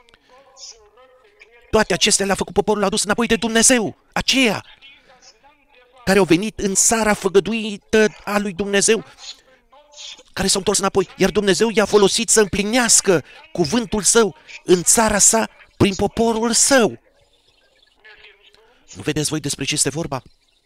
Toate acestea le-a făcut poporul adus înapoi de Dumnezeu, aceia care au venit în țara făgăduită a lui Dumnezeu, care s-au întors înapoi, iar Dumnezeu i-a folosit să împlinească cuvântul său în țara sa prin poporul său. Nu vedeți voi despre ce este vorba?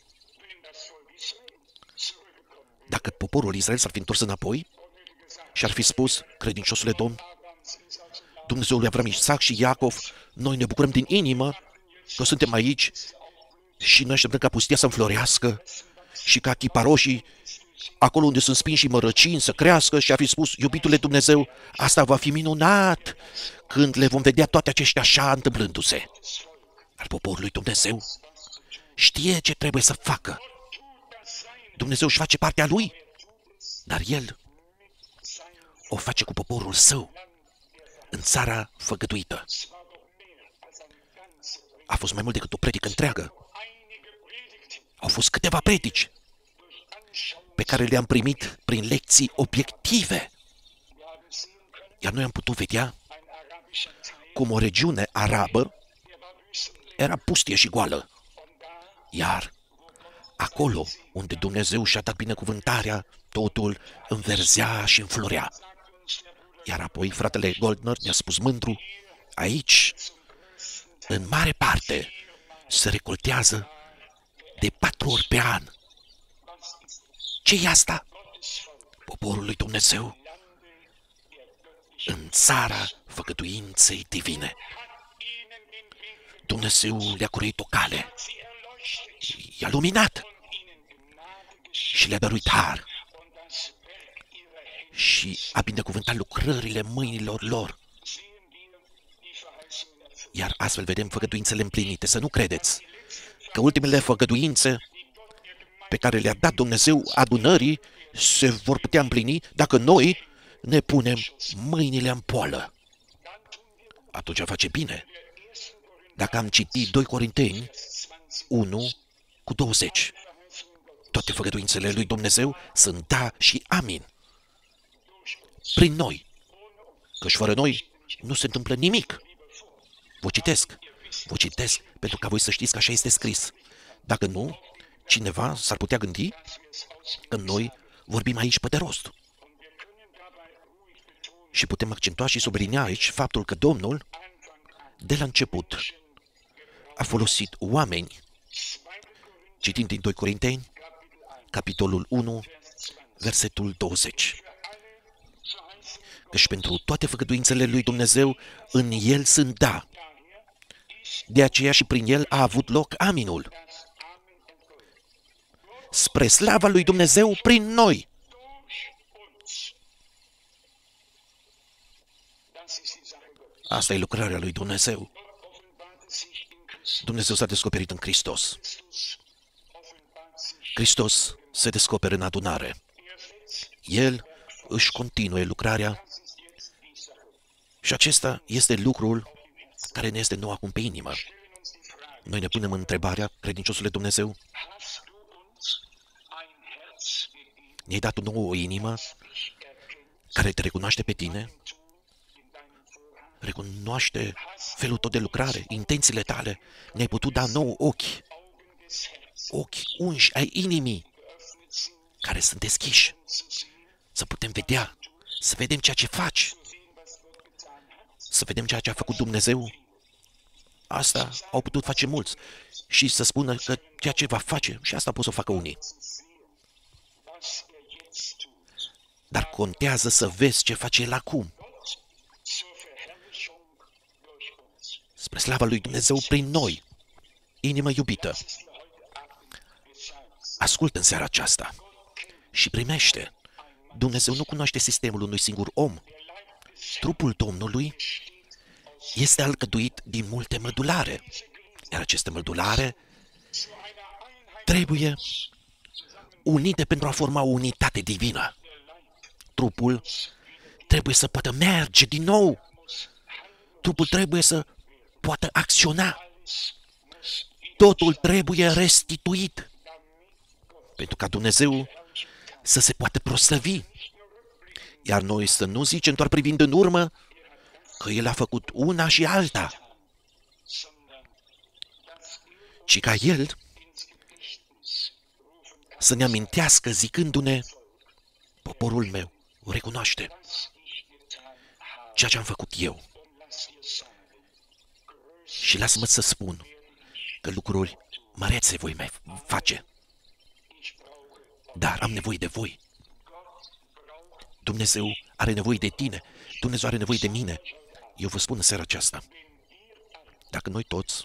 Dacă poporul Israel s-ar fi întors înapoi și ar fi spus, credinciosule Domn, Dumnezeul lui Avram, Isaac și Iacov, noi ne bucurăm din inimă că suntem aici și noi așteptăm ca pustia să înflorească și ca chiparoșii, acolo unde sunt spini și mărăcini, să crească, și ar fi spus, iubitule Dumnezeu, asta va fi minunat când le vom vedea toate aceștia așa întâmplându-se. Al poporului Dumnezeu știe ce trebuie să facă. Dumnezeu își face partea lui, dar El o face cu poporul său în țara făgăduită. A fost mai mult decât o predică întreagă. Au fost câteva predici pe care le-am primit prin lecții obiective. Iar noi am putut vedea cum o regiune arabă era pustie și goală. Iar acolo unde Dumnezeu și-a dat binecuvântarea, totul înverzea și înflorea. Iar apoi fratele Goldner ne-a spus mândru, aici, în mare parte, se recoltează de patru ori pe an. Ce e asta? Poporul lui Dumnezeu în țara făgăduinței divine. Dumnezeu le-a curit o cale, i-a luminat și le-a dăruit har și a binecuvântat lucrările mâinilor lor. Iar astfel vedem făgăduințele împlinite. Să nu credeți că ultimele făgăduințe pe care le-a dat Dumnezeu adunării se vor putea împlini dacă noi ne punem mâinile în poală. Atunci face bine dacă am citit doi Corinteni unu cu douăzeci. Toate făgăduințele lui Dumnezeu sunt da și amin. Prin noi. Căci fără noi nu se întâmplă nimic. Vă citesc. Vă citesc pentru ca voi să știți că așa este scris. Dacă nu, cineva s-ar putea gândi că noi vorbim aici pe de rost. Și putem accentua și sublinia aici faptul că Domnul, de la început, a folosit oameni, citind din doi Corinteni, capitolul unu, versetul douăzeci. Căci pentru toate făgăduințele lui Dumnezeu, în El sunt da. De aceea și prin El a avut loc aminul. Spre slava lui Dumnezeu prin noi. Asta e lucrarea lui Dumnezeu. Dumnezeu s-a descoperit în Hristos. Hristos se descoperă în adunare. El își continue lucrarea și acesta este lucrul care ne este nou acum pe inimă. Noi ne punem întrebarea, credinciosule Dumnezeu, ne-ai dat nouă o inimă care te recunoaște pe tine, recunoaște felul tău de lucrare, intențiile tale, ne-ai putut da nouă ochi, ochi unși ai inimii, care sunt deschiși, să putem vedea, să vedem ceea ce faci, să vedem ceea ce a făcut Dumnezeu. Asta au putut face mulți și să spună că ceea ce va face, și asta pot să o facă unii. Dar contează să vezi ce face El acum. Spre slava lui Dumnezeu prin noi, inimă iubită. Ascultă în seara aceasta și primește. Dumnezeu nu cunoaște sistemul unui singur om. Trupul Domnului este alcătuit din multe mădulare, iar aceste mădulare trebuie unite pentru a forma o unitate divină. Trupul trebuie să poată merge din nou. Trupul trebuie să poată acționa. Totul trebuie restituit pentru ca Dumnezeu să se poată proslăvi. Iar noi să nu zicem doar privind în urmă că El a făcut una și alta, ci ca El să ne amintească zicându-ne, poporul meu recunoaște ceea ce am făcut eu. Și lasă-mă să spun că lucruri mărețe voi mai face. Dar am nevoie de voi. Dumnezeu are nevoie de tine. Dumnezeu are nevoie de mine. Eu vă spun în seara aceasta, dacă noi toți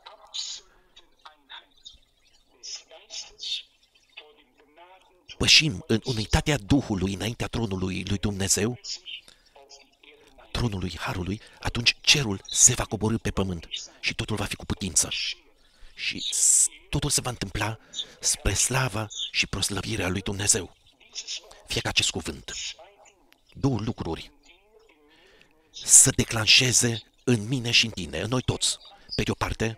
pășim în unitatea Duhului înaintea tronului lui Dumnezeu, tronului Harului, atunci cerul se va coborî pe pământ și totul va fi cu putință. Și totul se va întâmpla spre slava și proslăvirea lui Dumnezeu. Fie ca acest cuvânt, două lucruri, să declanșeze în mine și în tine, în noi toți. Pe de o parte,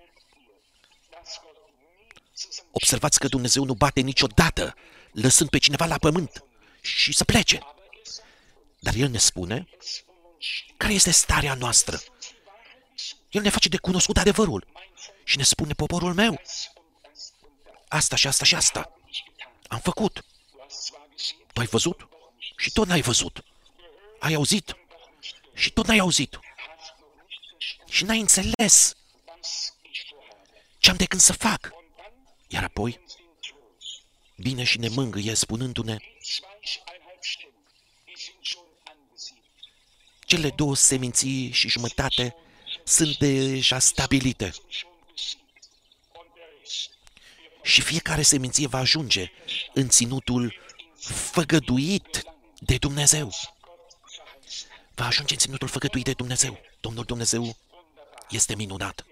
observați că Dumnezeu nu bate niciodată, lăsând pe cineva la pământ și să plece. Dar El ne spune care este starea noastră. El ne face de cunoscut adevărul și ne spune, poporul meu, asta și asta și asta am făcut. Tu ai văzut și tot n-ai văzut. Ai auzit și tot n-ai auzit. Și n-ai înțeles ce am de când să fac. Iar apoi vine și ne mângâie spunându-ne, cele două seminții și jumătate sunt deja stabilite. Și fiecare seminție va ajunge în ținutul făgăduit de Dumnezeu. Va ajunge în ținutul făgăduit de Dumnezeu. Domnul Dumnezeu este minunat.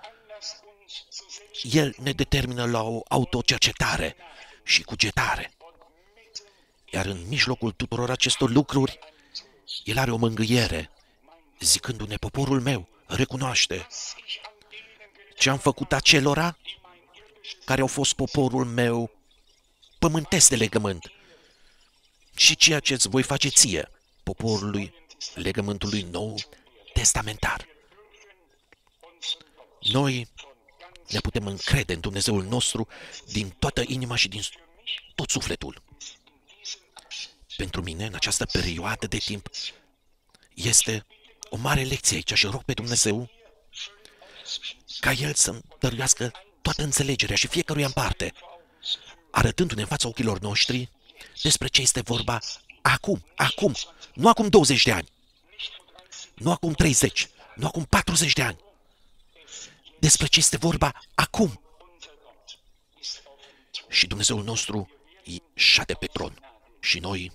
El ne determină la o autocercetare și cugetare. Iar în mijlocul tuturor acestor lucruri, El are o mângâiere, zicându-ne, poporul meu recunoaște ce am făcut acelora care au fost poporul meu pământesc de legământ și ceea ce îți voi face ție, poporului legământului nou testamentar. Noi ne putem încrede în Dumnezeul nostru din toată inima și din tot sufletul. Pentru mine, în această perioadă de timp, este o mare lecție aici și rog pe Dumnezeu ca El să-mi dăruiască toată înțelegerea și fiecăruia în parte, arătându-ne în fața ochilor noștri despre ce este vorba acum, acum, nu acum douăzeci de ani, nu acum treizeci, nu acum patruzeci de ani, despre ce este vorba acum. Și Dumnezeul nostru șade pe tron și noi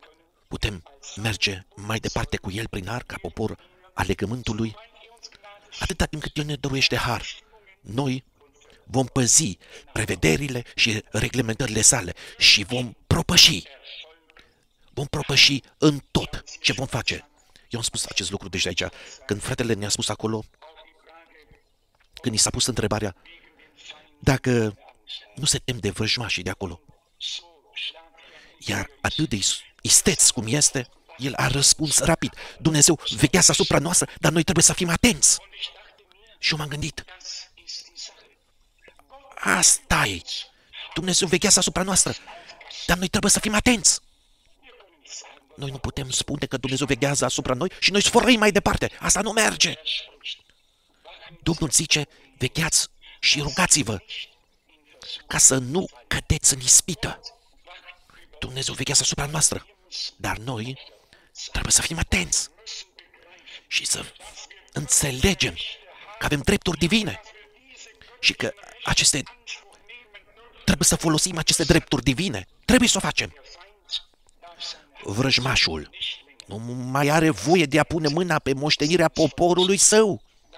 putem merge mai departe cu El prin har ca popor al legământului, atâta timp cât El ne dăruiește har, noi vom păzi prevederile și reglementările sale și vom propăși. Vom propăși în tot ce vom face. Eu am spus acest lucru deja aici. Când fratele ne-a spus acolo, când i s-a pus întrebarea, dacă nu se tem de vrăjmașii de acolo, iar atât de isteț cum este, el a răspuns rapid. Dumnezeu veghează asupra noastră, dar noi trebuie să fim atenți. Și eu m-am gândit, asta e. Dumnezeu veghează asupra noastră, dar noi trebuie să fim atenți. Noi nu putem spune că Dumnezeu veghează asupra noi și noi sfărăim mai departe. Asta nu merge. Domnul zice, vegheați și rugați-vă ca să nu cădeți în ispită. Dumnezeu veghează asupra noastră, dar noi trebuie să fim atenți și să înțelegem că avem drepturi divine și că aceste trebuie să folosim aceste drepturi divine. Trebuie să o facem. Vrăjmașul nu mai are voie de a pune mâna pe moștenirea poporului său.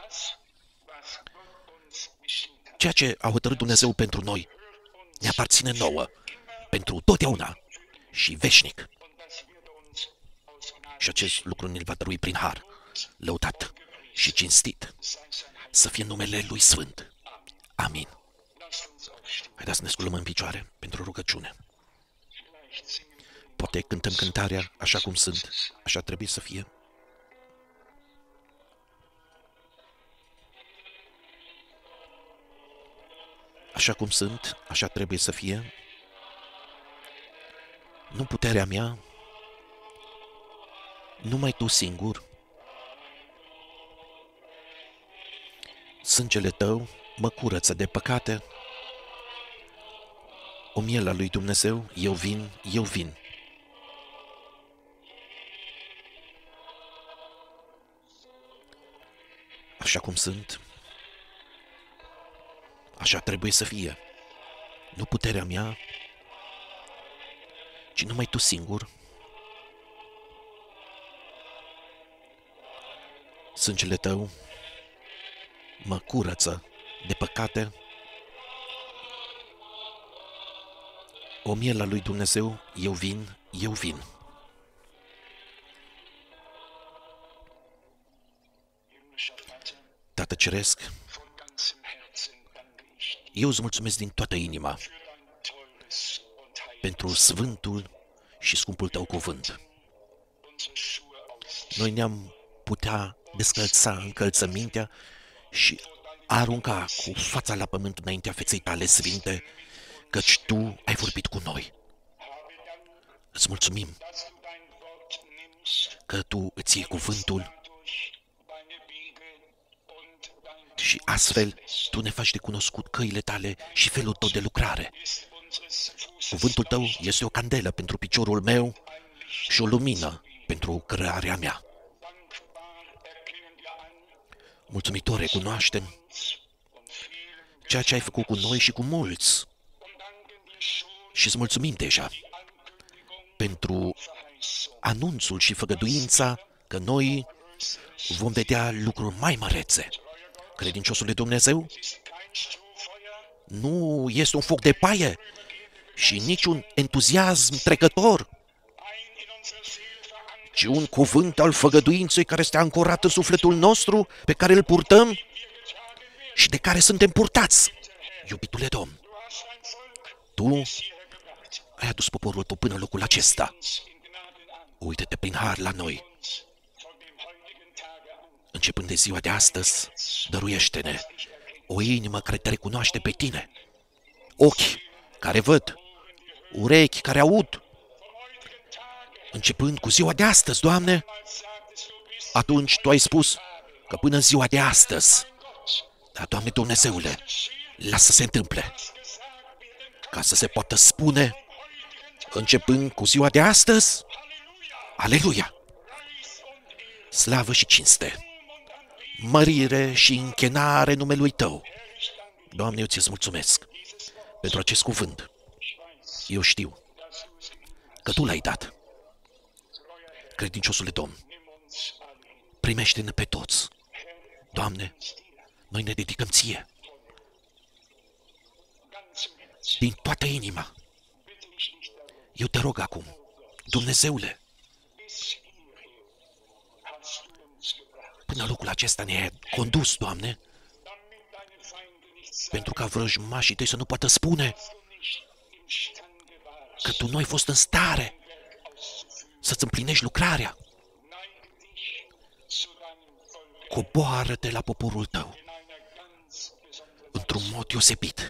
Ceea ce a hotărât Dumnezeu pentru noi ne aparține nouă, pentru totdeauna și veșnic. Și acest lucru ne-l va dărui prin har, lăudat și cinstit, să fie numele Lui Sfânt. Amin. Haideți să ne sculăm în picioare pentru rugăciune. Poate cântăm cântarea așa cum sunt, așa trebuie să fie. Așa cum sunt, așa trebuie să fie. Nu puterea mea, numai Tu singur. Sângele Tău mă curăță de păcate. O miela lui Dumnezeu, eu vin, eu vin. Așa cum sunt, așa trebuie să fie. Nu puterea mea, ci numai Tu singur. Sângele Tău mă curăță de păcate. O miela lui Dumnezeu, eu vin, eu vin. Tată Ceresc, eu îți mulțumesc din toată inima pentru sfântul și scumpul Tău cuvânt. Noi ne-am putea descălța încălțămintea și arunca cu fața la pământ înaintea feței Tale sfinte, căci Tu ai vorbit cu noi. Îți mulțumim că Tu îți iei cuvântul și astfel Tu ne faci de cunoscut căile Tale și felul Tău de lucrare. Cuvântul Tău este o candelă pentru piciorul meu și o lumină pentru cărarea mea. Mulțumitor recunoaștem ceea ce ai făcut cu noi și cu mulți. Și îți mulțumim deja pentru anunțul și făgăduința că noi vom vedea lucruri mai mărețe. Credinciosul de Dumnezeu nu este un foc de paie și niciun entuziasm trecător, ci un cuvânt al făgăduinței care este ancorat în sufletul nostru, pe care îl purtăm și de care suntem purtați. Iubitule Domn, Tu ai adus poporul Tău până în locul acesta. Uită-te prin har la noi. Începând de ziua de astăzi, dăruiește-ne o inimă care Te recunoaște pe Tine, ochi care văd, urechi care aud. Începând cu ziua de astăzi, Doamne, atunci Tu ai spus că până în ziua de astăzi, dar, Doamne Dumnezeule, lasă să se întâmple, ca să se poată spune, începând cu ziua de astăzi, Aleluia! Slavă și cinste, mărire și închinare numelui Tău. Doamne, eu Ți-ți mulțumesc pentru acest cuvânt. Eu știu că Tu l-ai dat. Credinciosule Domn, primește-ne pe toți. Doamne, noi ne dedicăm Ție. Din toată inima. Eu te rog acum, Dumnezeule, până la locul acesta ne-ai condus, Doamne, pentru ca vrăjmașii Tăi să nu poată spune că Tu nu ai fost în stare să-ți împlinești lucrarea. Coboară-te la poporul Tău într-un mod deosebit.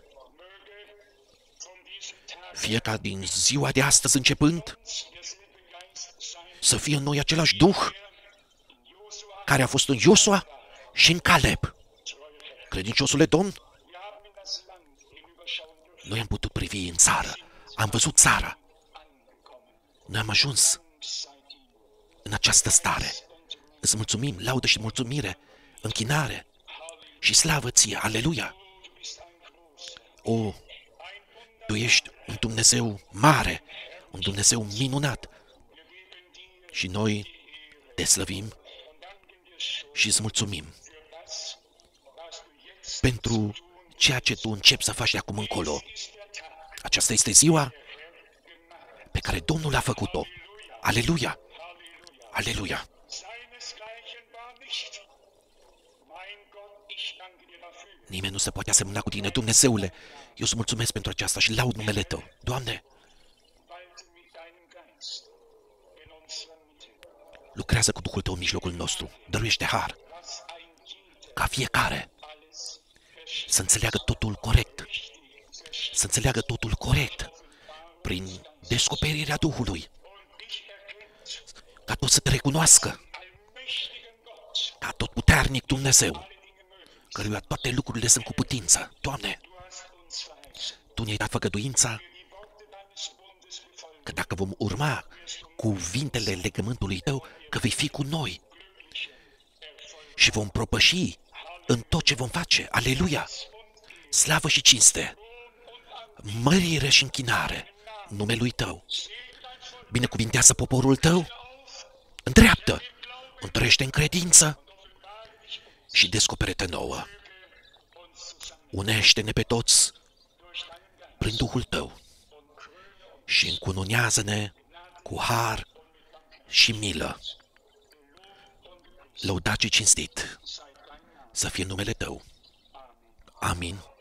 Fie ca din ziua de astăzi începând să fie în noi același Duh care a fost în Iosua și în Caleb. Credinciosule Domn, noi am putut privi în țară, am văzut țara. Noi am ajuns în această stare. Îți mulțumim, laudă și mulțumire, închinare și slavă Ție, aleluia! O, Tu ești un Dumnezeu mare, un Dumnezeu minunat și noi te slăvim și îți mulțumim pentru ceea ce Tu începi să faci de acum încolo. Aceasta este ziua pe care Domnul a făcut-o. Aleluia! Aleluia! Nimeni nu se poate asemăna cu Tine, Dumnezeule. Eu îți mulțumesc pentru aceasta și laud numele Tău. Doamne, lucrează cu Duhul Tău în mijlocul nostru. Dăruiește har ca fiecare să înțeleagă totul corect. Să înțeleagă totul corect prin descoperirea Duhului. Ca tot să Te recunoască ca tot puternic Dumnezeu, căruia toate lucrurile sunt cu putință. Doamne, Tu ne-ai dat făgăduința că dacă vom urma cuvintele legământului Tău, că vei fi cu noi și vom propăși în tot ce vom face. Aleluia! Slavă și cinste, mărire și închinare numelui Tău. Binecuvintează poporul Tău, îndreaptă, întărește în credință și descoperă-te nouă. Unește-ne pe toți prin Duhul Tău și încununează-ne cu har și milă. Lăudat și cinstit să fie numele Tău. Amin.